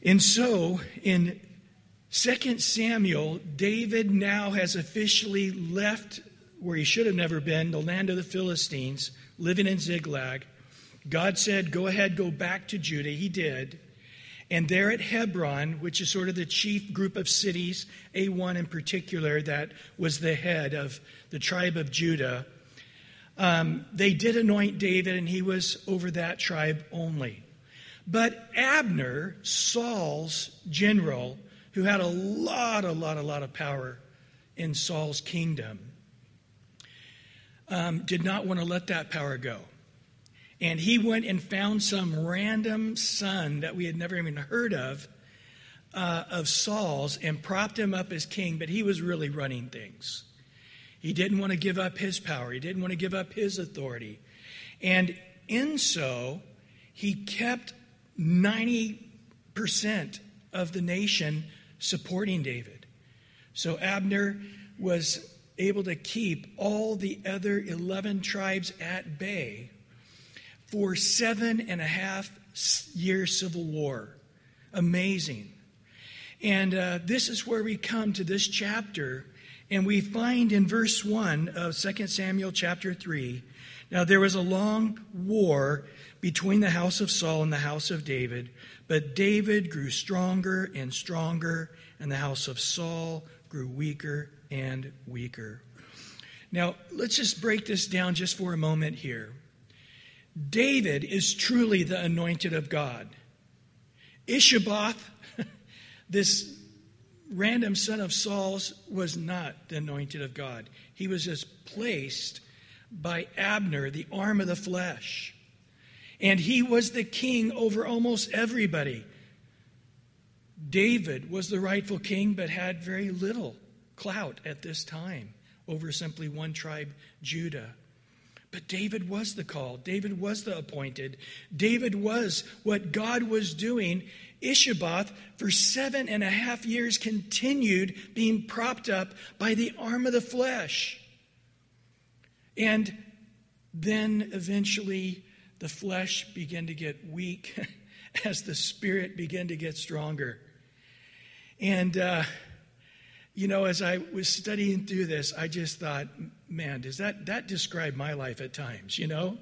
And so, in 2 Samuel, David now has officially left where he should have never been, the land of the Philistines, living in Ziklag. God said, go ahead, go back to Judah. He did. And there at Hebron, which is sort of the chief group of cities, A1 in particular, that was the head of the tribe of Judah, they did anoint David, and he was over that tribe only. But Abner, Saul's general, who had a lot of power in Saul's kingdom, did not want to let that power go. And he went and found some random son that we had never even heard of Saul's, and propped him up as king, but he was really running things. He didn't want to give up his power. He didn't want to give up his authority. And in so, he kept 90% of the nation supporting David. So Abner was able to keep all the other 11 tribes at bay for 7.5-year civil war. Amazing. And this is where we come to this chapter, and we find in verse 1 of 2 Samuel chapter 3, now there was a long war between the house of Saul and the house of David, but David grew stronger and stronger, and the house of Saul grew weaker and weaker. Now, let's just break this down just for a moment here. David is truly the anointed of God. Ishaboth, this random son of Saul's, was not the anointed of God. He was just placed by Abner, the arm of the flesh. And he was the king over almost everybody. David was the rightful king, but had very little clout at this time over simply one tribe, Judah. But David was the called. David was the appointed. David was what God was doing. Ishaboth, for 7.5 years, continued being propped up by the arm of the flesh. And then eventually the flesh began to get weak as the spirit began to get stronger. And, as I was studying through this, I just thought, man, does that describe my life at times,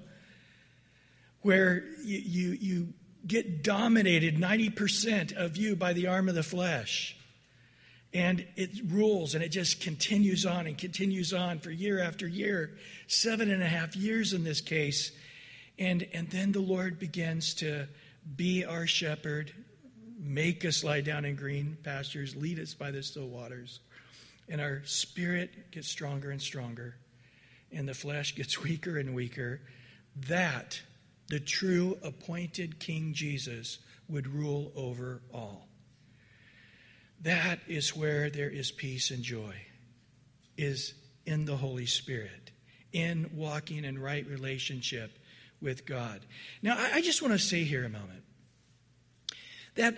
where you get dominated 90% of you by the arm of the flesh. And it rules, and it just continues on and continues on for year after year, 7.5 years in this case. And then the Lord begins to be our shepherd, make us lie down in green pastures, lead us by the still waters. And our spirit gets stronger and stronger, and the flesh gets weaker and weaker. That the true appointed King Jesus would rule over all. That is where there is peace and joy, is in the Holy Spirit, in walking in right relationship with God. Now, I just want to say here a moment that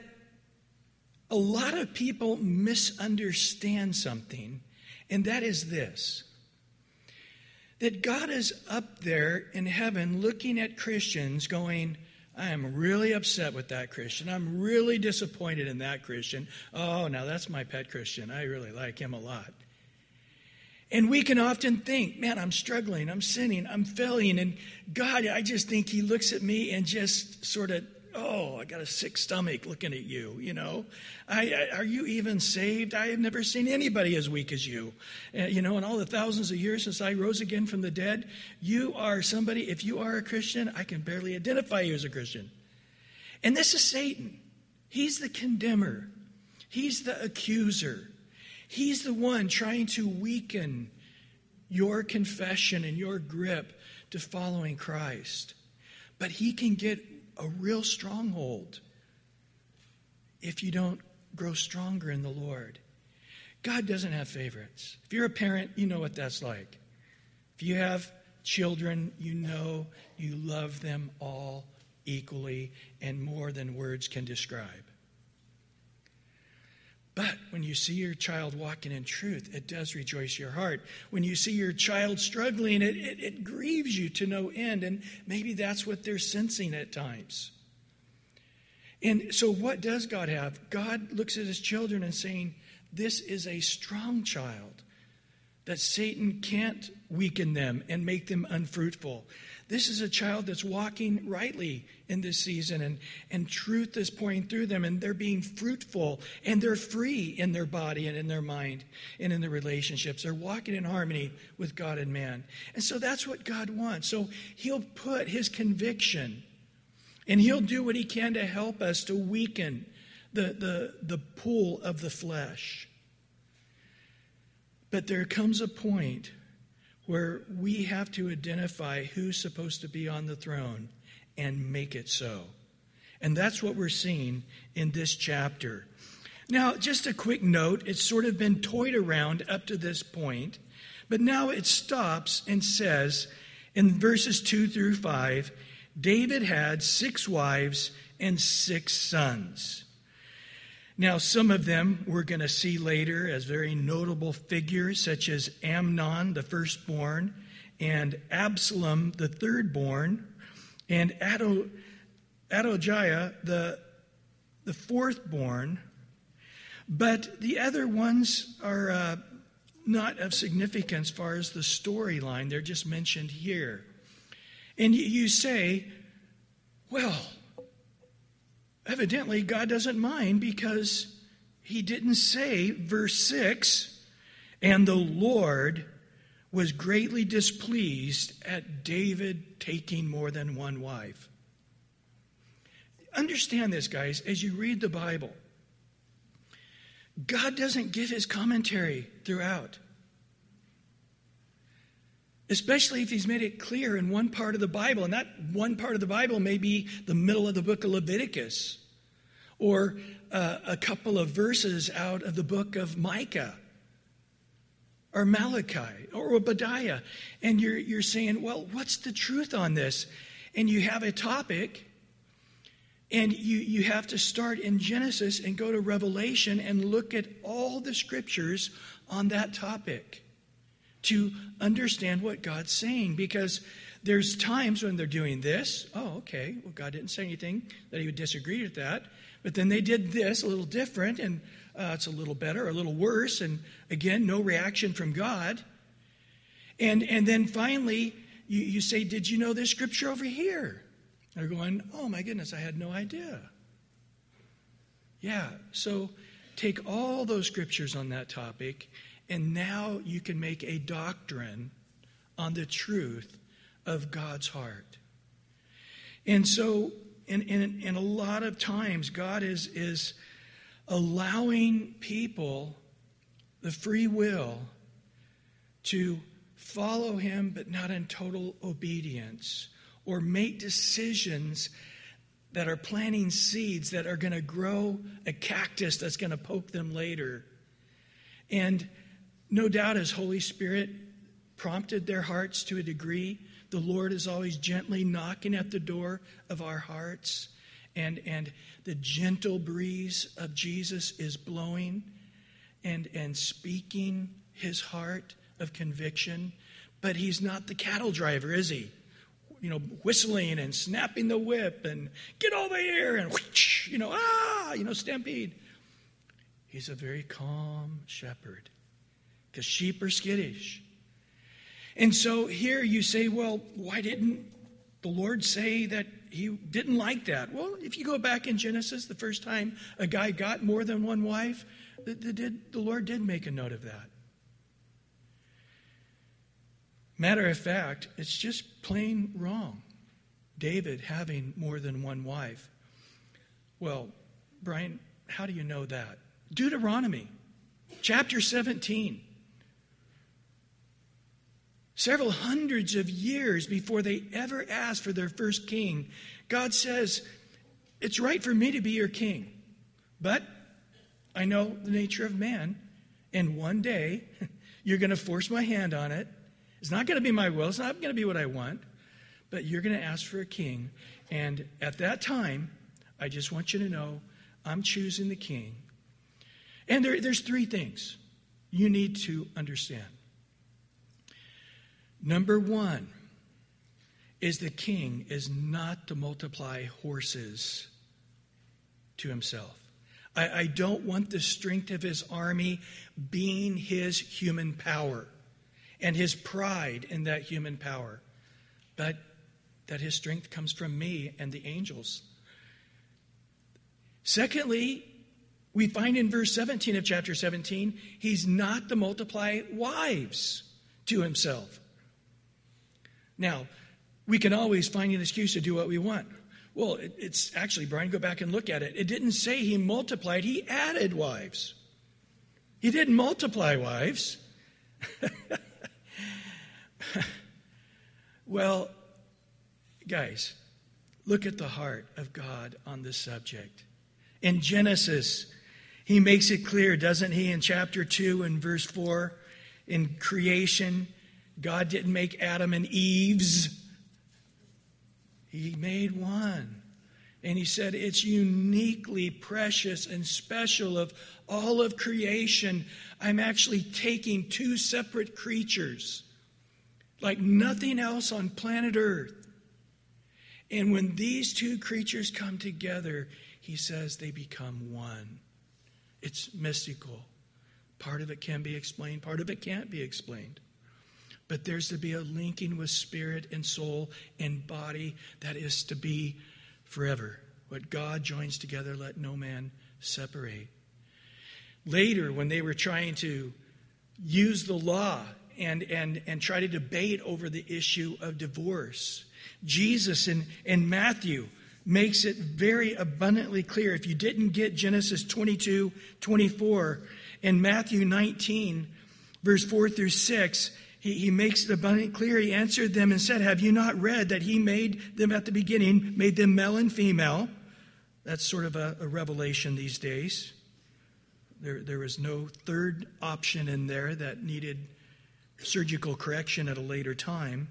a lot of people misunderstand something, and that is this: that God is up there in heaven looking at Christians going, I am really upset with that Christian. I'm really disappointed in that Christian. Oh, now that's my pet Christian. I really like him a lot. And we can often think, man, I'm struggling, I'm sinning, I'm failing, and God, I just think he looks at me and just sort of, oh, I got a sick stomach looking at you, Are you even saved? I have never seen anybody as weak as you. In all the thousands of years since I rose again from the dead, you are somebody, if you are a Christian, I can barely identify you as a Christian. And this is Satan. He's the condemner. He's the accuser. He's the one trying to weaken your confession and your grip to following Christ. But he can get a real stronghold if you don't grow stronger in the Lord. God doesn't have favorites. If you're a parent, you know what that's like. If you have children, you know you love them all equally and more than words can describe. But when you see your child walking in truth, it does rejoice your heart. When you see your child struggling, it grieves you to no end. And maybe that's what they're sensing at times. And so what does God have? God looks at his children and saying, this is a strong child, that Satan can't weaken them and make them unfruitful. This is a child that's walking rightly in this season, and truth is pouring through them, and they're being fruitful, and they're free in their body and in their mind and in their relationships. They're walking in harmony with God and man. And so that's what God wants. So he'll put his conviction, and he'll do what he can to help us to weaken the pull of the flesh. But there comes a point where we have to identify who's supposed to be on the throne and make it so. And that's what we're seeing in this chapter. Now, just a quick note, it's sort of been toyed around up to this point, but now it stops and says in verses 2 through 5, David had 6 wives and 6 sons. Now, some of them we're going to see later as very notable figures, such as Amnon, the firstborn, and Absalom, the thirdborn, and Adonijah, the fourthborn. But the other ones are not of significance as far as the storyline. They're just mentioned here. And you say, well, evidently God doesn't mind, because he didn't say, verse 6, and the Lord was greatly displeased at David taking more than one wife. Understand this, guys, as you read the Bible. God doesn't give his commentary throughout. Especially if he's made it clear in one part of the Bible. And that one part of the Bible may be the middle of the book of Leviticus, or a couple of verses out of the book of Micah, or Malachi, or Obadiah. And you're saying, well, what's the truth on this? And you have a topic, and you have to start in Genesis and go to Revelation and look at all the scriptures on that topic to understand what God's saying. Because there's times when they're doing this. Oh, okay, well, God didn't say anything that he would disagree with that. But then they did this a little different, and it's a little better, a little worse. And again, no reaction from God. And then finally, you say, did you know this scripture over here? They're going, oh my goodness, I had no idea. Yeah, so take all those scriptures on that topic, and now you can make a doctrine on the truth of God's heart. And so, in a lot of times, God is allowing people the free will to follow him, but not in total obedience, or make decisions that are planting seeds that are going to grow a cactus that's going to poke them later. And no doubt, as Holy Spirit prompted their hearts to a degree, the Lord is always gently knocking at the door of our hearts, and the gentle breeze of Jesus is blowing and speaking his heart of conviction. But he's not the cattle driver, is he? You know, whistling and snapping the whip and get over here and whoosh, stampede. He's a very calm shepherd, because sheep are skittish. And so here you say, well, why didn't the Lord say that he didn't like that? Well, if you go back in Genesis, the first time a guy got more than one wife, the Lord did make a note of that. Matter of fact, it's just plain wrong, David having more than one wife. Well, Brian, how do you know that? Deuteronomy, chapter 17. Several hundreds of years before they ever asked for their first king, God says, it's right for me to be your king, but I know the nature of man, and one day you're going to force my hand on it. It's not going to be my will. It's not going to be what I want, but you're going to ask for a king. And at that time, I just want you to know I'm choosing the king. And there's 3 things you need to understand. Number 1 is the king is not to multiply horses to himself. I don't want the strength of his army being his human power and his pride in that human power, but that his strength comes from me and the angels. Secondly, we find in verse 17 of chapter 17, he's not to multiply wives to himself. Now, we can always find an excuse to do what we want. Well, it's actually, Brian, go back and look at it. It didn't say he multiplied, he added wives. He didn't multiply wives. Well, guys, look at the heart of God on this subject. In Genesis, he makes it clear, doesn't he, in chapter 2 and verse 4, in creation, God didn't make Adam and Eve's. He made one. And he said, it's uniquely precious and special of all of creation. I'm actually taking two separate creatures, like nothing else on planet Earth. And when these two creatures come together, he says they become one. It's mystical. Part of it can be explained, part of it can't be explained. But there's to be a linking with spirit and soul and body that is to be forever. What God joins together, let no man separate. Later, when they were trying to use the law and try to debate over the issue of divorce, Jesus in Matthew makes it very abundantly clear. If you didn't get Genesis 22:24, in Matthew 19, verse 4 through 6, he makes it abundantly clear. He answered them and said, have you not read that he made them at the beginning, made them male and female? That's sort of a revelation these days. There was no third option in there that needed surgical correction at a later time.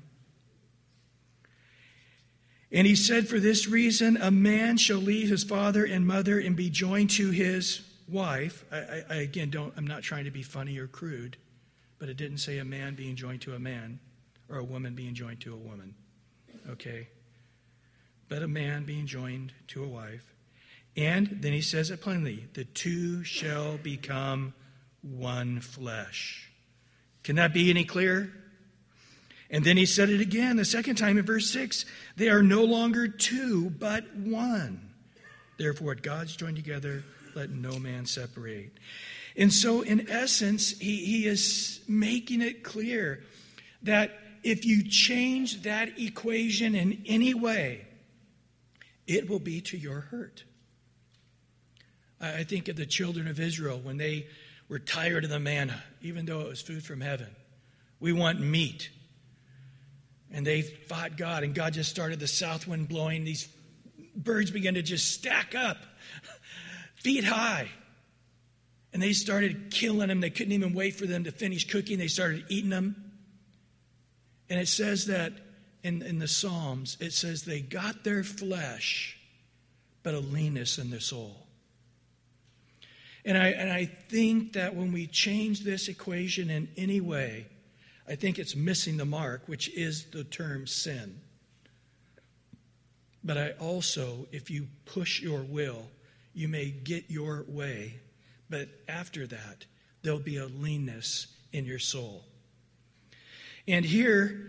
And he said, for this reason, a man shall leave his father and mother and be joined to his wife. I'm not trying to be funny or crude, but it didn't say a man being joined to a man or a woman being joined to a woman. Okay? But a man being joined to a wife. And then he says it plainly, the two shall become one flesh. Can that be any clearer? And then he said it again the second time in verse 6. They are no longer two, but one. Therefore, what God's joined together, let no man separate. And so, in essence, he is making it clear that if you change that equation in any way, it will be to your hurt. I think of the children of Israel when they were tired of the manna, even though it was food from heaven. We want meat. And they fought God, and God just started the south wind blowing. These birds began to just stack up, feet high. And they started killing them. They couldn't even wait for them to finish cooking. They started eating them. And it says that in the Psalms, it says they got their flesh, but a leanness in their soul. And I think that when we change this equation in any way, I think it's missing the mark, which is the term sin. But I also, if you push your will, you may get your way. But after that, there'll be a leanness in your soul. And here,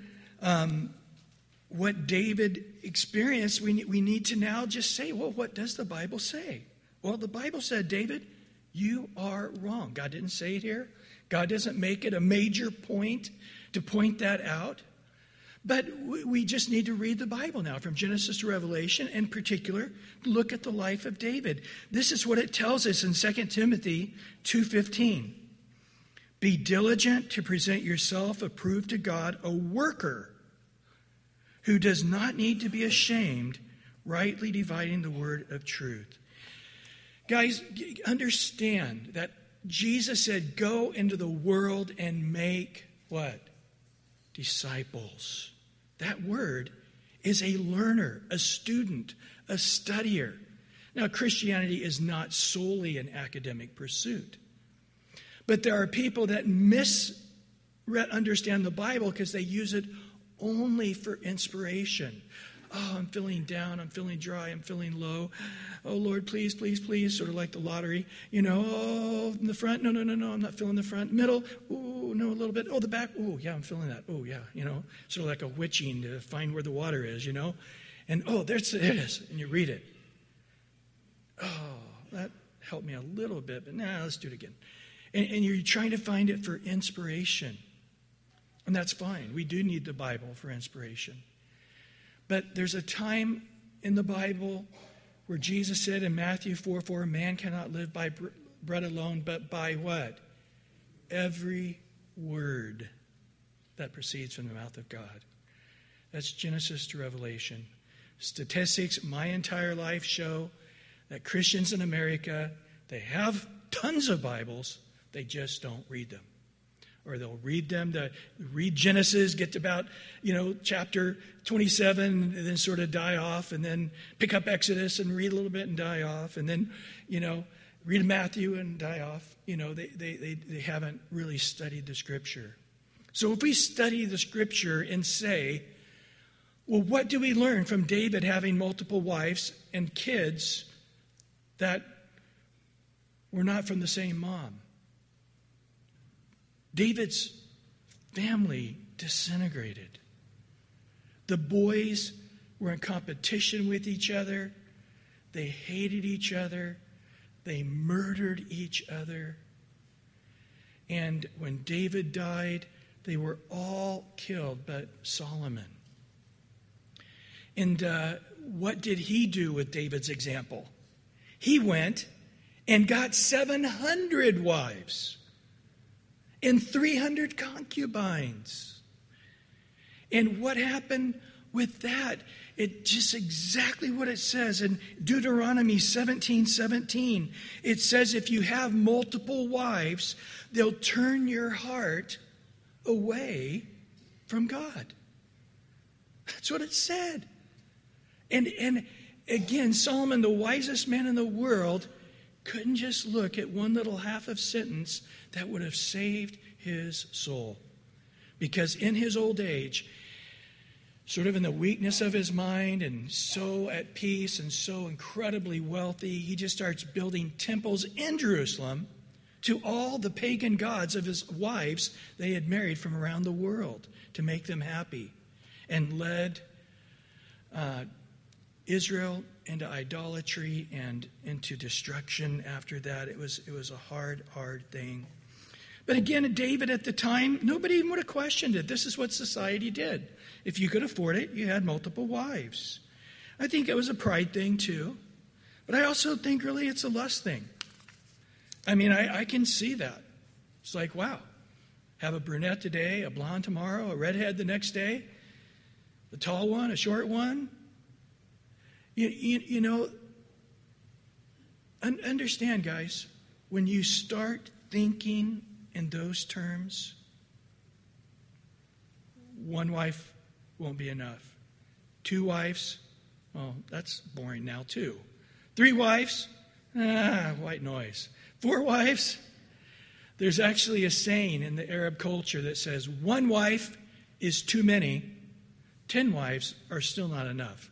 what David experienced, we need to now just say, well, what does the Bible say? Well, the Bible said, David, you are wrong. God didn't say it here. God doesn't make it a major point to point that out. But we just need to read the Bible now, from Genesis to Revelation, in particular, look at the life of David. This is what it tells us in 2 Timothy 2:15. Be diligent to present yourself approved to God, a worker who does not need to be ashamed, rightly dividing the word of truth. Guys, understand that Jesus said, go into the world and make what? Disciples. That word is a learner, a student, a studier. Now, Christianity is not solely an academic pursuit. But there are people that misunderstand the Bible because they use it only for inspiration. Oh, I'm feeling down. I'm feeling dry. I'm feeling low. Oh, Lord, please, please, please. Sort of like the lottery. Oh, in the front. No, I'm not feeling the front. Middle. Oh, no, a little bit. Oh, the back. Oh, yeah, I'm feeling that. Oh, yeah, Sort of like a witching to find where the water is, And, oh, there it is. And you read it. Oh, that helped me a little bit, but let's do it again. And you're trying to find it for inspiration. And that's fine. We do need the Bible for inspiration. But there's a time in the Bible where Jesus said in Matthew 4:4, man cannot live by bread alone, but by what? Every word that proceeds from the mouth of God. That's Genesis to Revelation. Statistics my entire life show that Christians in America, they have tons of Bibles, they just don't read them. Or they'll read them, read Genesis, get to about, chapter 27, and then sort of die off, and then pick up Exodus and read a little bit and die off, and then, read Matthew and die off. They haven't really studied the Scripture. So if we study the Scripture and say, well, what do we learn from David having multiple wives and kids that were not from the same mom? David's family disintegrated. The boys were in competition with each other. They hated each other. They murdered each other. And when David died, they were all killed but Solomon. And what did he do with David's example? He went and got 700 wives and 300 concubines. And what happened with that? It's just exactly what it says in Deuteronomy 17:17. It says if you have multiple wives, they'll turn your heart away from God. That's what it said. And again, Solomon, the wisest man in the world, couldn't just look at one little half of sentence that would have saved his soul. Because in his old age, sort of in the weakness of his mind and so at peace and so incredibly wealthy, he just starts building temples in Jerusalem to all the pagan gods of his wives they had married from around the world to make them happy, and led Israel into idolatry and into destruction after that. It was a hard thing. But again, David at the time, nobody even would have questioned it. This is what society did. If you could afford it, you had multiple wives. I think it was a pride thing too. But I also think really it's a lust thing. I mean, I can see that. It's like, wow, have a brunette today, a blonde tomorrow, a redhead the next day, a tall one, a short one. You know, understand, guys, when you start thinking in those terms, one wife won't be enough. 2 wives, well, that's boring now too. 3 wives, white noise. 4 wives, there's actually a saying in the Arab culture that says 1 wife is too many, 10 wives are still not enough.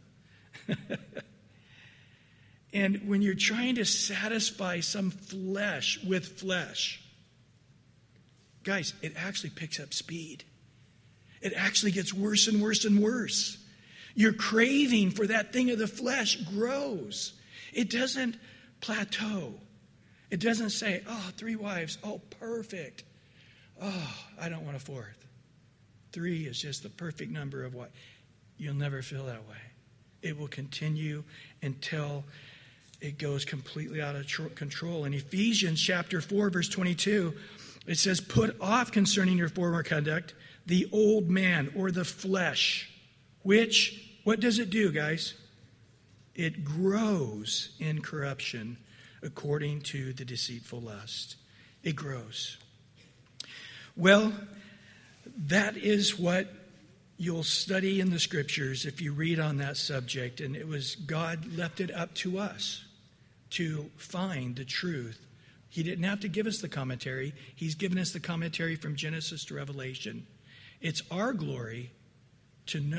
And when you're trying to satisfy some flesh with flesh, guys, it actually picks up speed. It actually gets worse and worse and worse. Your craving for that thing of the flesh grows. It doesn't plateau. It doesn't say, 3 wives, perfect. I don't want a 4th. 3 is just the perfect number of what? You'll never feel that way. It will continue until it goes completely out of control. In Ephesians chapter 4, verse 22, it says, put off concerning your former conduct the old man or the flesh, which, what does it do, guys? It grows in corruption according to the deceitful lust. It grows. Well, that is what you'll study in the Scriptures if you read on that subject. And it was God left it up to us to find the truth. He didn't have to give us the commentary. He's given us the commentary from Genesis to Revelation. It's our glory to know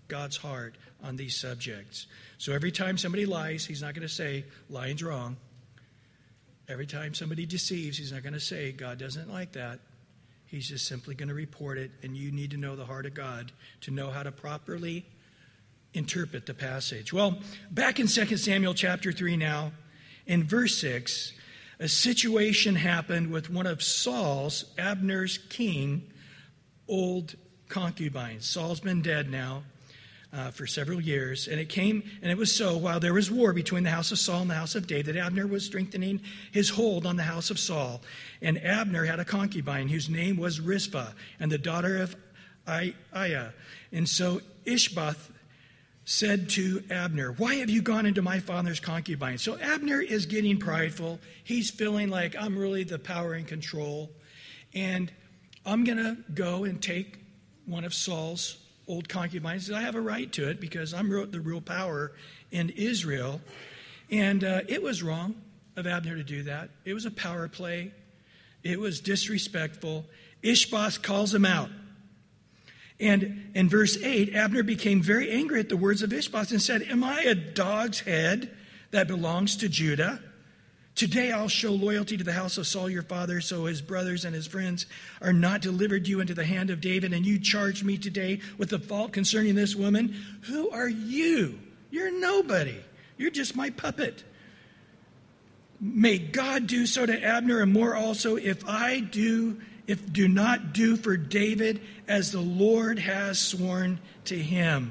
God's heart on these subjects. So every time somebody lies, he's not going to say, lying's wrong. Every time somebody deceives, he's not going to say, God doesn't like that. He's just simply going to report it, and you need to know the heart of God to know how to properly interpret the passage. Well, back in 2 Samuel chapter 3 now, in verse 6, a situation happened with one of Saul's, Abner's king, old concubines. Saul's been dead now for several years, and it was so while there was war between the house of Saul and the house of David, Abner was strengthening his hold on the house of Saul, and Abner had a concubine whose name was Rizpah, and the daughter of Aiah. And so Ishbosheth said to Abner, why have you gone into my father's concubine? So Abner is getting prideful. He's feeling like I'm really the power and control. And I'm going to go and take one of Saul's old concubines. I have a right to it because I'm the real power in Israel. And it was wrong of Abner to do that. It was a power play. It was disrespectful. Ishbosheth calls him out. And in verse 8, Abner became very angry at the words of Ishbosheth and said, am I a dog's head that belongs to Judah? Today I'll show loyalty to the house of Saul your father, so his brothers and his friends are not delivered you into the hand of David, and you charge me today with the fault concerning this woman. Who are you? You're nobody. You're just my puppet. May God do so to Abner and more also if do not do for David as the Lord has sworn to him.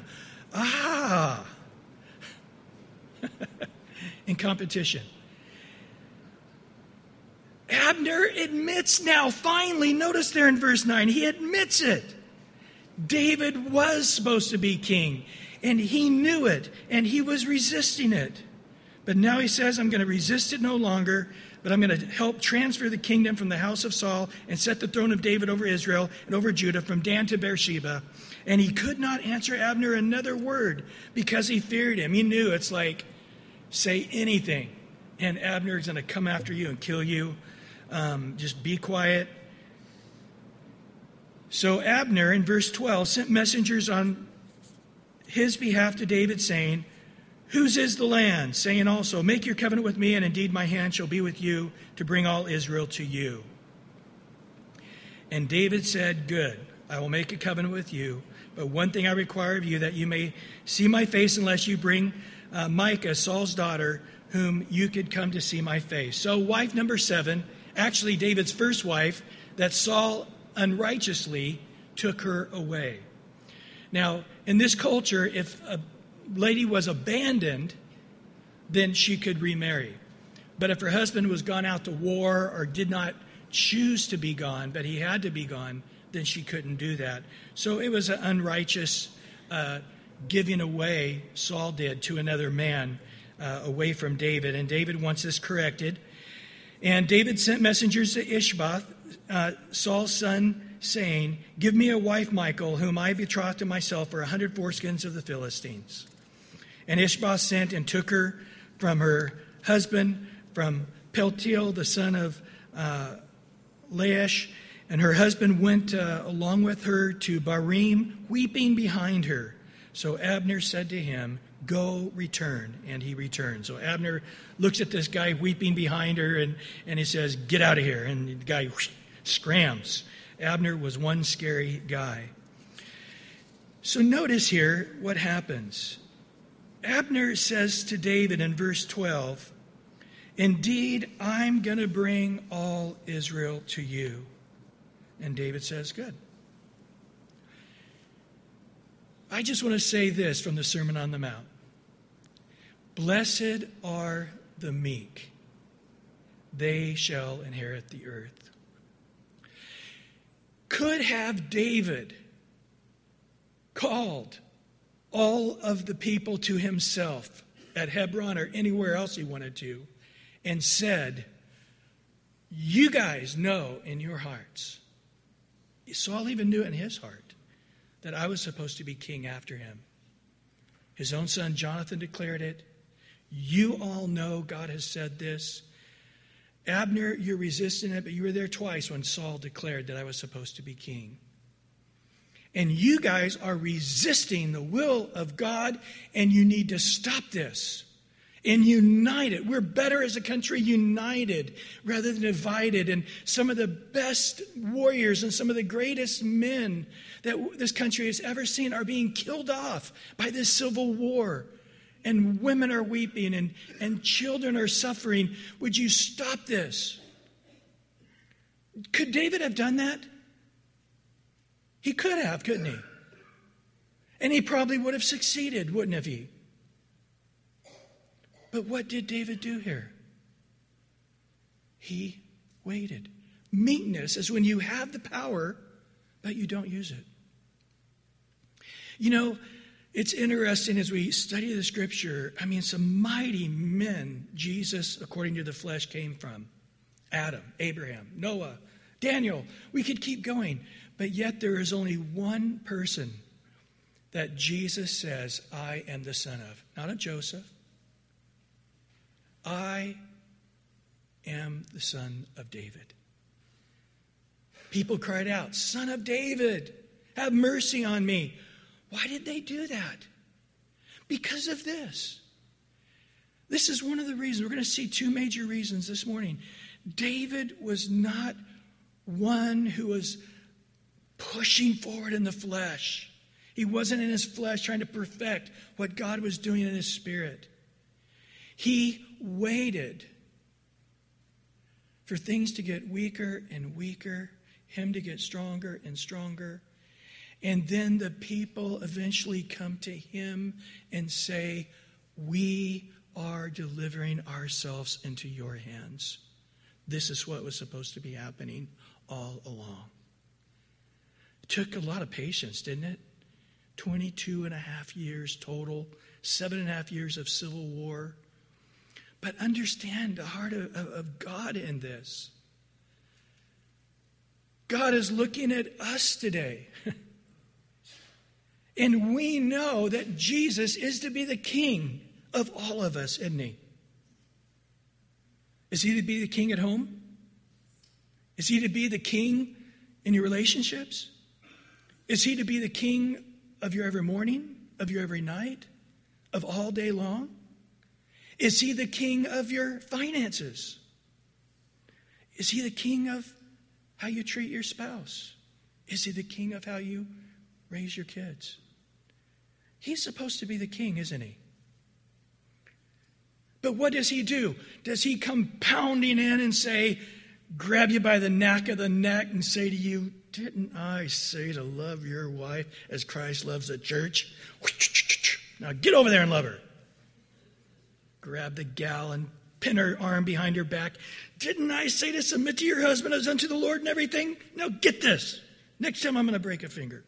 In competition. Abner admits now, finally, notice there in verse 9, he admits it. David was supposed to be king, and he knew it, and he was resisting it. But now he says, I'm going to resist it no longer, but I'm going to help transfer the kingdom from the house of Saul and set the throne of David over Israel and over Judah from Dan to Beersheba. And he could not answer Abner another word because he feared him. He knew it's like, say anything, and Abner is going to come after you and kill you. Just be quiet. So Abner, in verse 12, sent messengers on his behalf to David, saying, whose is the land? Saying also, make your covenant with me, and indeed my hand shall be with you to bring all Israel to you. And David said, good, I will make a covenant with you, but one thing I require of you, that you may see my face unless you bring Micah, Saul's daughter, whom you could come to see my face. So wife number 7, actually David's first wife, that Saul unrighteously took her away. Now, in this culture, if a lady was abandoned, then she could remarry. But if her husband was gone out to war or did not choose to be gone, but he had to be gone, then she couldn't do that. So it was an unrighteous giving away, Saul did, to another man away from David. And David wants this corrected. And David sent messengers to Ishbosheth, Saul's son, saying, give me a wife, Michal, whom I betrothed to myself for 100 foreskins of the Philistines. And Ishbosheth sent and took her from her husband, from Peltiel, the son of Laish. And her husband went along with her to Barim, weeping behind her. So Abner said to him, go, return. And he returned. So Abner looks at this guy weeping behind her, and he says, get out of here. And the guy scrams. Abner was one scary guy. So notice here what happens. Abner says to David in verse 12, indeed, I'm going to bring all Israel to you. And David says, good. I just want to say this from the Sermon on the Mount. Blessed are the meek. They shall inherit the earth. Could have David called all of the people to himself at Hebron or anywhere else he wanted to and said, you guys know in your hearts, Saul even knew in his heart, that I was supposed to be king after him. His own son Jonathan declared it. You all know God has said this. Abner, you're resisting it, but you were there twice when Saul declared that I was supposed to be king. And you guys are resisting the will of God, and you need to stop this. And united. We're better as a country united rather than divided. And some of the best warriors and some of the greatest men that this country has ever seen are being killed off by this civil war. And women are weeping and children are suffering. Would you stop this? Could David have done that? He could have, couldn't he? And he probably would have succeeded, wouldn't have he? But what did David do here? He waited. Meekness is when you have the power, but you don't use it. You know, it's interesting as we study the scripture. I mean, some mighty men Jesus, according to the flesh, came from. Adam, Abraham, Noah, Daniel. We could keep going. But yet there is only one person that Jesus says, I am the son of. Not a Joseph. I am the son of David. People cried out, Son of David, have mercy on me. Why did they do that? Because of this. This is one of the reasons. We're going to see two major reasons this morning. David was not one who was pushing forward in the flesh. He wasn't in his flesh trying to perfect what God was doing in his spirit. He waited for things to get weaker and weaker, him to get stronger and stronger. And then the people eventually come to him and say, we are delivering ourselves into your hands. This is what was supposed to be happening all along. It took a lot of patience, didn't it? 22 and a half years total, 7.5 years of civil war. But understand the heart of God in this. God is looking at us today. And we know that Jesus is to be the king of all of us, isn't he? Is he to be the king at home? Is he to be the king in your relationships? Is he to be the king of your every morning, of your every night, of all day long? Is he the king of your finances? Is he the king of how you treat your spouse? Is he the king of how you raise your kids? He's supposed to be the king, isn't he? But what does he do? Does he come pounding in and say, grab you by the nape of the neck and say to you, didn't I say to love your wife as Christ loves the church? Now get over there and love her. Grab the gal and pin her arm behind her back. Didn't I say to submit to your husband as unto the Lord and everything? Now get this. Next time I'm going to break a finger.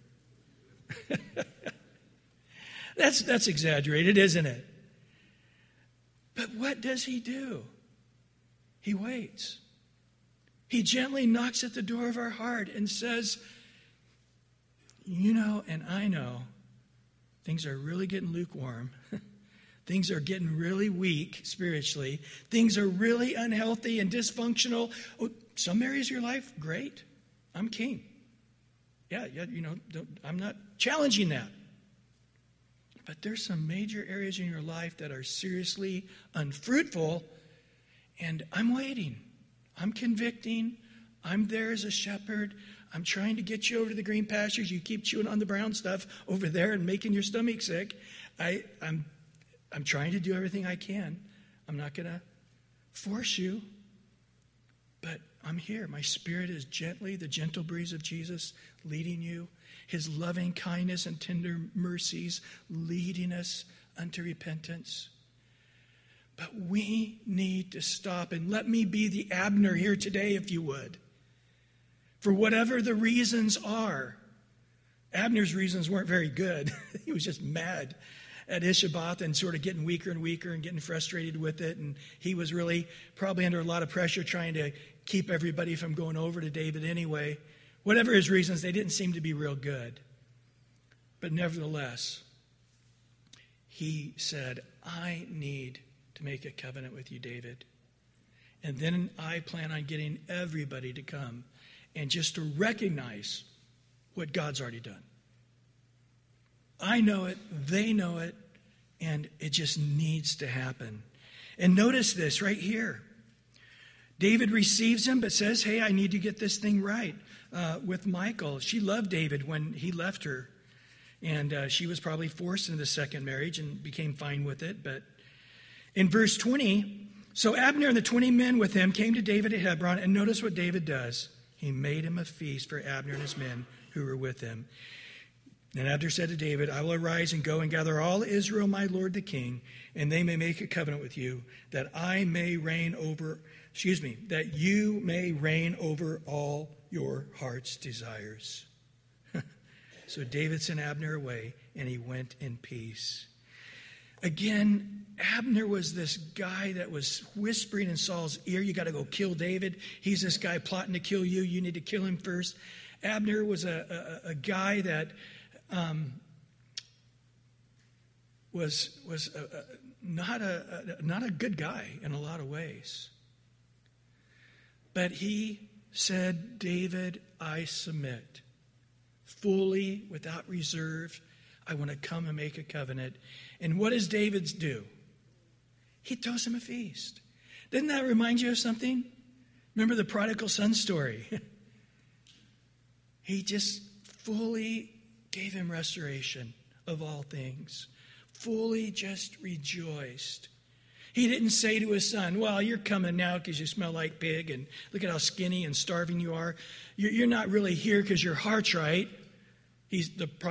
That's exaggerated, isn't it? But what does he do? He waits. He gently knocks at the door of our heart and says, you know, and I know, things are really getting lukewarm. Things are getting really weak spiritually. Things are really unhealthy and dysfunctional. Oh, some areas of your life, great. I'm king. Yeah, you know, I'm not challenging that. But there's some major areas in your life that are seriously unfruitful, and I'm waiting. I'm convicting. I'm there as a shepherd. I'm trying to get you over to the green pastures. You keep chewing on the brown stuff over there and making your stomach sick. I'm trying to do everything I can. I'm not going to force you, but I'm here. My spirit is gently, the gentle breeze of Jesus leading you. His loving kindness and tender mercies leading us unto repentance. But we need to stop. And let me be the Abner here today, if you would. For whatever the reasons are. Abner's reasons weren't very good. He was just mad at Ishaboth and sort of getting weaker and weaker and getting frustrated with it. And he was really probably under a lot of pressure trying to keep everybody from going over to David anyway. Whatever his reasons, they didn't seem to be real good. But nevertheless, he said, I need to make a covenant with you, David. And then I plan on getting everybody to come and just to recognize what God's already done. I know it, they know it, and it just needs to happen. And notice this right here. David receives him, but says, hey, I need to get this thing right with Michal. She loved David when he left her. And she was probably forced into the second marriage and became fine with it. But in verse 20, so Abner and the 20 men with him came to David at Hebron. And notice what David does. He made him a feast for Abner and his men who were with him. And Abner said to David, I will arise and go and gather all Israel, my lord the king, and they may make a covenant with you, that you may reign over all your heart's desires. So David sent Abner away, and he went in peace. Again, Abner was this guy that was whispering in Saul's ear, you got to go kill David. He's this guy plotting to kill you. You need to kill him first. Abner was a guy that was not a good guy in a lot of ways. But he said, David, I submit. Fully, without reserve, I want to come and make a covenant. And what does David do? He throws him a feast. Doesn't that remind you of something? Remember the prodigal son story? He just fully gave him restoration of all things. Fully just rejoiced. He didn't say to his son, well, you're coming now because you smell like pig and look at how skinny and starving you are. You're not really here because your heart's right. He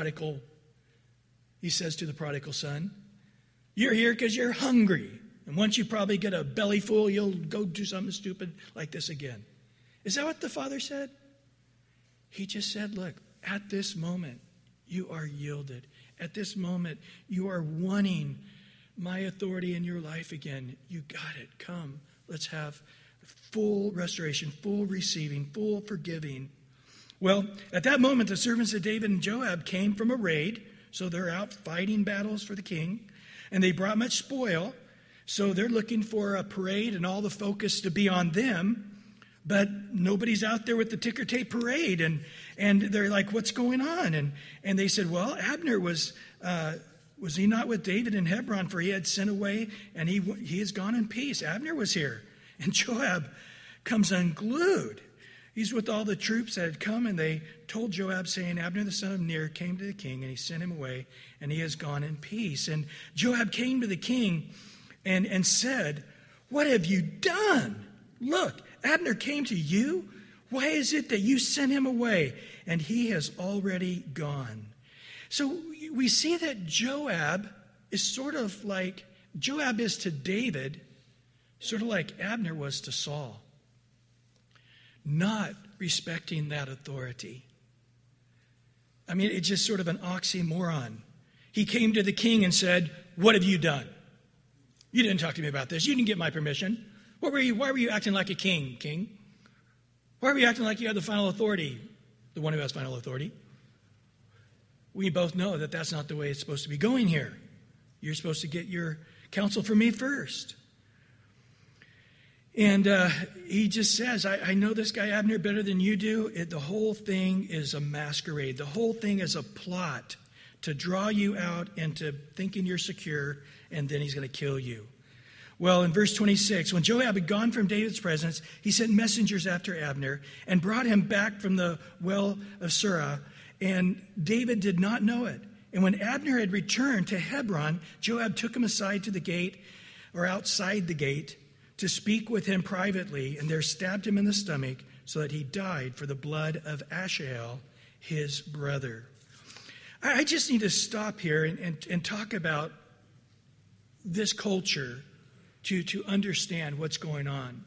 says to the prodigal son, you're here because you're hungry. And once you probably get a belly full, you'll go do something stupid like this again. Is that what the father said? He just said, look, at this moment, you are yielded. At this moment, you are wanting my authority in your life again. You got it. Come. Let's have full restoration, full receiving, full forgiving. Well, at that moment, the servants of David and Joab came from a raid. So they're out fighting battles for the king. And they brought much spoil. So they're looking for a parade and all the focus to be on them. But nobody's out there with the ticker tape parade. And they're like, what's going on? And they said, well, Abner was he not with David in Hebron? For he had sent away and he has gone in peace. Abner was here. And Joab comes unglued. He's with all the troops that had come, and they told Joab, saying, Abner the son of Ner came to the king, and he sent him away, and he has gone in peace. And Joab came to the king and said, what have you done? Look, Abner came to you. Why is it that you sent him away? And he has already gone. So we see that Joab is sort of like, Joab is to David, sort of like Abner was to Saul. Not respecting that authority. I mean, it's just sort of an oxymoron. He came to the king and said, what have you done? You didn't talk to me about this. You didn't get my permission. Why were you acting like a king? Why were you acting like you had the final authority? The one who has final authority. We both know that that's not the way it's supposed to be going here. You're supposed to get your counsel from me first. And he just says, I know this guy Abner better than you do. The whole thing is a masquerade. The whole thing is a plot to draw you out into thinking you're secure, and then he's going to kill you. Well, in verse 26, when Joab had gone from David's presence, he sent messengers after Abner and brought him back from the well of Sirah, and David did not know it. And when Abner had returned to Hebron, Joab took him aside to the gate, or outside the gate, to speak with him privately, and there stabbed him in the stomach so that he died for the blood of Asahel, his brother. I just need to stop here and talk about this culture to understand what's going on.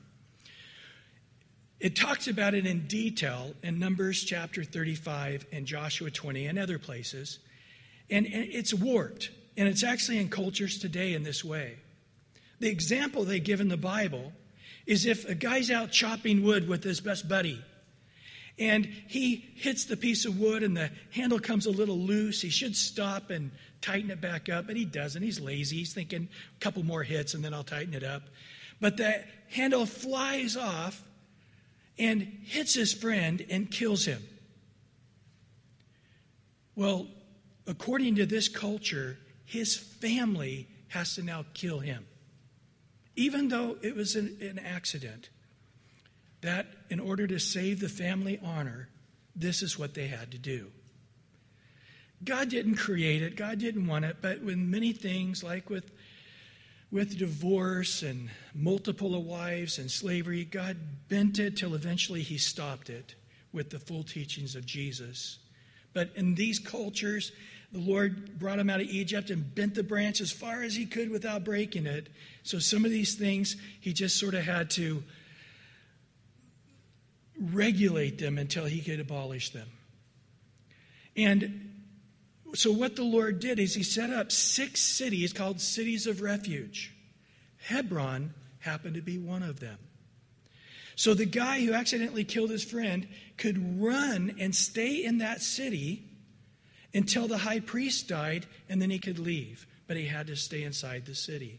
It talks about it in detail in Numbers chapter 35 and Joshua 20 and other places. And it's warped, and it's actually in cultures today in this way. The example they give in the Bible is if a guy's out chopping wood with his best buddy, and he hits the piece of wood and the handle comes a little loose, he should stop and tighten it back up, but he doesn't. He's lazy. He's thinking a couple more hits and then I'll tighten it up. But the handle flies off and hits his friend and kills him. Well, according to this culture, his family has to now kill him. Even though it was an accident, that in order to save the family honor, this is what they had to do. God didn't create it. God didn't want it. But with many things, like with divorce and multiple wives and slavery, God bent it till eventually he stopped it with the full teachings of Jesus. But in these cultures, the Lord brought him out of Egypt and bent the branch as far as he could without breaking it. So some of these things, he just sort of had to regulate them until he could abolish them. And so what the Lord did is he set up 6 cities called cities of refuge. Hebron happened to be one of them. So the guy who accidentally killed his friend could run and stay in that city until the high priest died, and then he could leave. But he had to stay inside the city.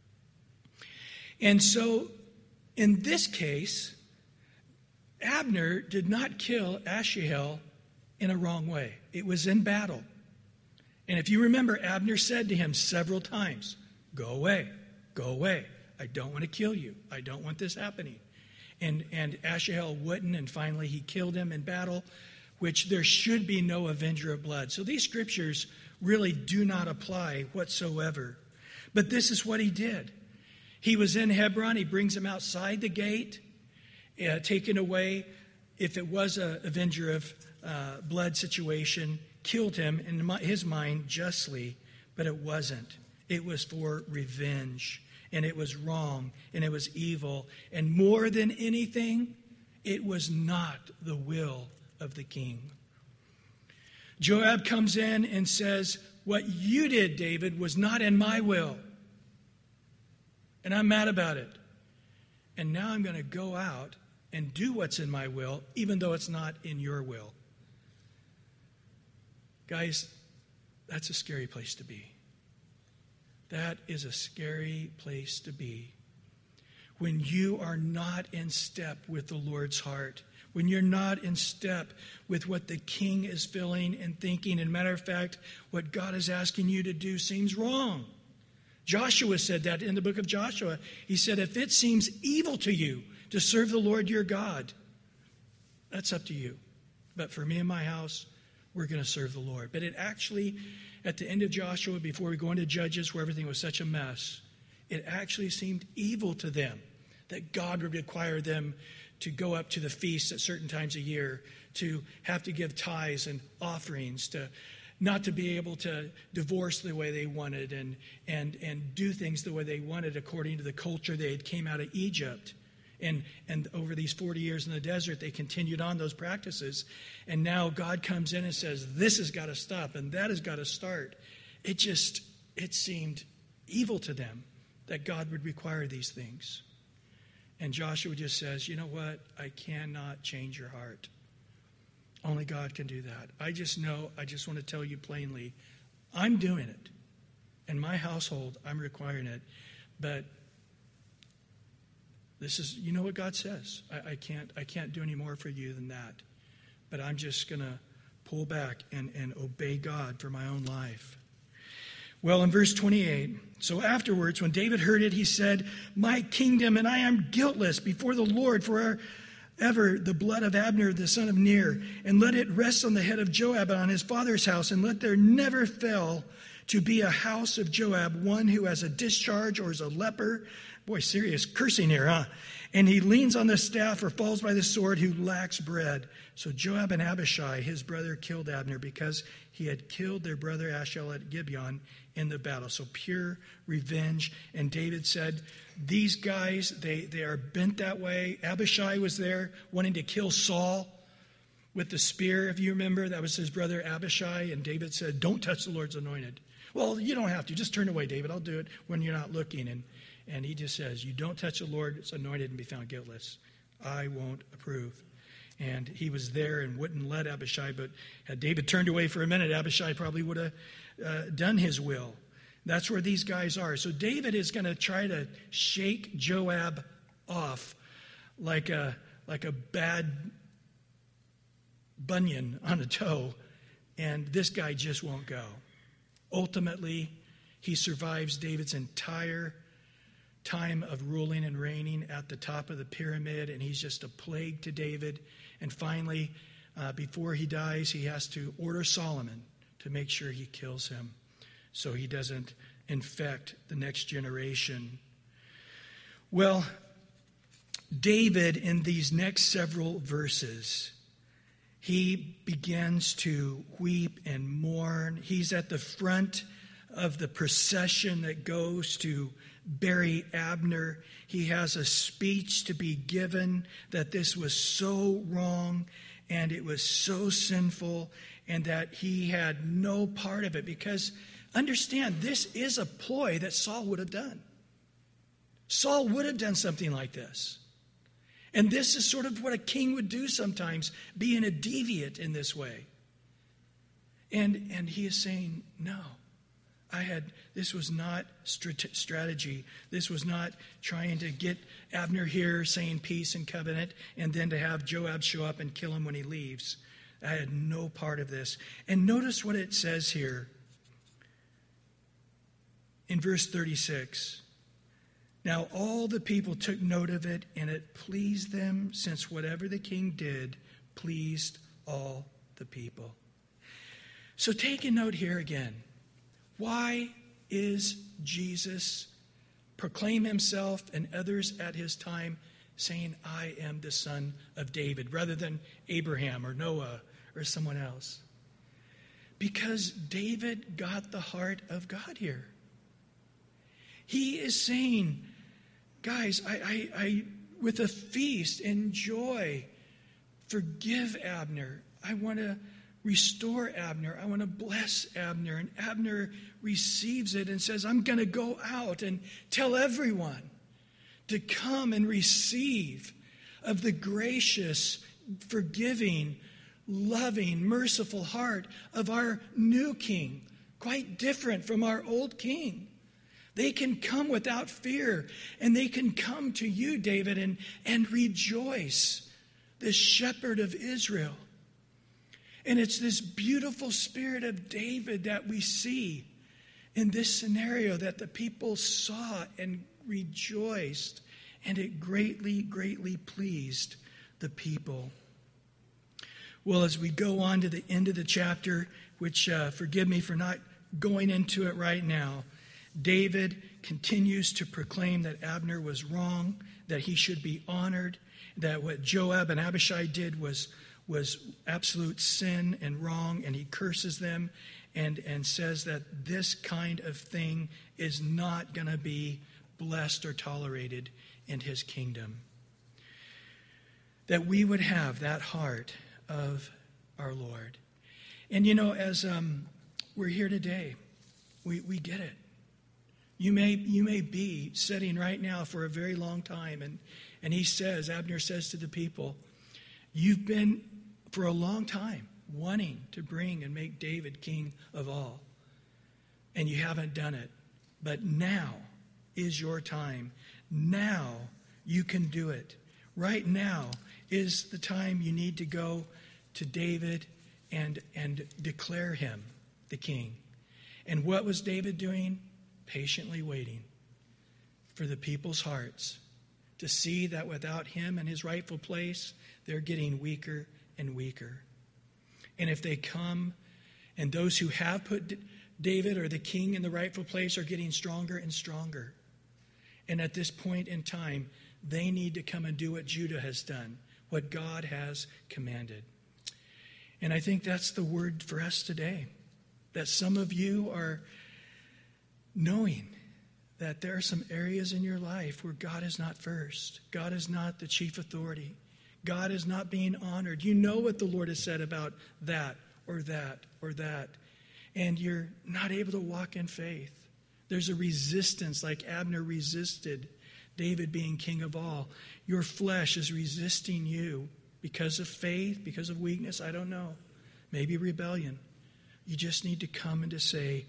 And so in this case, Abner did not kill Asahel in a wrong way. It was in battle. And if you remember, Abner said to him several times, "Go away, go away. I don't want to kill you. I don't want this happening." And Asahel wouldn't, and finally he killed him in battle, which there should be no avenger of blood. So these scriptures really do not apply whatsoever. But this is what he did. He was in Hebron. He brings him outside the gate, taken away. If it was an avenger of blood situation, killed him in his mind justly, but it wasn't. It was for revenge, and it was wrong, and it was evil, and more than anything, it was not the will of the king. Joab comes in and says, "What you did, David, was not in my will, and I'm mad about it. And now I'm going to go out and do what's in my will, even though it's not in your will." Guys, that's a scary place to be. That is a scary place to be. When you are not in step with the Lord's heart, when you're not in step with what the king is feeling and thinking, and matter of fact, what God is asking you to do seems wrong. Joshua said that in the book of Joshua. He said, if it seems evil to you to serve the Lord your God, that's up to you. But for me and my house, we're going to serve the Lord. But it actually, at the end of Joshua, before we go into Judges, where everything was such a mess, it actually seemed evil to them that God would require them to go up to the feasts at certain times a year, to have to give tithes and offerings, to not to be able to divorce the way they wanted and do things the way they wanted according to the culture they had came out of Egypt. And over these 40 years in the desert, they continued on those practices. And now God comes in and says, this has got to stop and that has got to start. It seemed evil to them that God would require these things. And Joshua just says, you know what? I cannot change your heart. Only God can do that. I just want to tell you plainly, I'm doing it. In my household, I'm requiring it. But this is, you know what God says. I can't do any more for you than that. But I'm just going to pull back and obey God for my own life. Well, in verse 28, so afterwards, when David heard it, he said, my kingdom and I am guiltless before the Lord forever the blood of Abner, the son of Ner, and let it rest on the head of Joab and on his father's house, and let there never fail to be a house of Joab, one who has a discharge or is a leper. Boy, serious cursing here, huh? And he leans on the staff or falls by the sword who lacks bread. So Joab and Abishai, his brother, killed Abner because he had killed their brother Asahel at Gibeon in the battle. So pure revenge. And David said, these guys, they are bent that way. Abishai was there wanting to kill Saul with the spear, if you remember. That was his brother Abishai. And David said, don't touch the Lord's anointed. Well, you don't have to. Just turn away, David. I'll do it when you're not looking. And he just says, you don't touch the Lord's anointed and be found guiltless. I won't approve. And he was there and wouldn't let Abishai, but had David turned away for a minute, Abishai probably would have done his will. That's where these guys are. So David is going to try to shake Joab off like a bad bunion on a toe And this guy just won't go. Ultimately, he survives David's entire time of ruling and reigning at the top of the pyramid, and he's just a plague to David. And finally, before he dies, he has to order Solomon to make sure he kills him so he doesn't infect the next generation. Well, David, in these next several verses, he begins to weep and mourn. He's at the front of the procession that goes to bury Abner. He has a speech to be given that this was so wrong and it was so sinful and that he had no part of it. Because understand, this is a ploy that Saul would have done. Saul would have done something like this. And this is sort of what a king would do sometimes, being a deviant in this way. And he is saying, no, this was not strategy. This was not trying to get Abner here saying peace and covenant and then to have Joab show up and kill him when he leaves. I had no part of this. And notice what it says here in verse 36. Now all the people took note of it, and it pleased them, since whatever the king did pleased all the people. So take a note here again. Why is Jesus proclaim himself and others at his time saying, I am the son of David, rather than Abraham or Noah or someone else? Because David got the heart of God here. He is saying, guys, I with a feast and joy, forgive Abner. I want to restore Abner. I want to bless Abner. And Abner receives it and says, I'm going to go out and tell everyone to come and receive of the gracious, forgiving, loving, merciful heart of our new king, quite different from our old king. They can come without fear, and they can come to you, David, and rejoice, the shepherd of Israel. And it's this beautiful spirit of David that we see in this scenario, that the people saw and rejoiced, and it greatly, greatly pleased the people. Well, as we go on to the end of the chapter, which forgive me for not going into it right now, David continues to proclaim that Abner was wrong, that he should be honored, that what Joab and Abishai did was absolute sin and wrong, and he curses them and says that this kind of thing is not going to be blessed or tolerated in his kingdom. That we would have that heart of our Lord. And as we're here today, we get it. You may be sitting right now for a very long time, and Abner says to the people, you've been for a long time wanting to bring and make David king of all, and you haven't done it. But now is your time. Now you can do it. Right now is the time you need to go to David and declare him the king. And what was David doing? Patiently waiting for the people's hearts to see that without him in his rightful place, they're getting weaker and weaker. And if they come, and those who have put David or the king in the rightful place are getting stronger and stronger. And at this point in time, they need to come and do what Judah has done, what God has commanded. And I think that's the word for us today, that some of you are knowing that there are some areas in your life where God is not first. God is not the chief authority. God is not being honored. You know what the Lord has said about that or that or that. And you're not able to walk in faith. There's a resistance, like Abner resisted David being king of all. Your flesh is resisting you because of faith, because of weakness, I don't know. Maybe rebellion. You just need to come and to say,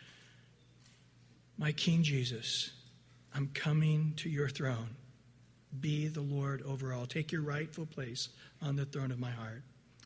my King Jesus, I'm coming to your throne. Be the Lord over all. Take your rightful place on the throne of my heart.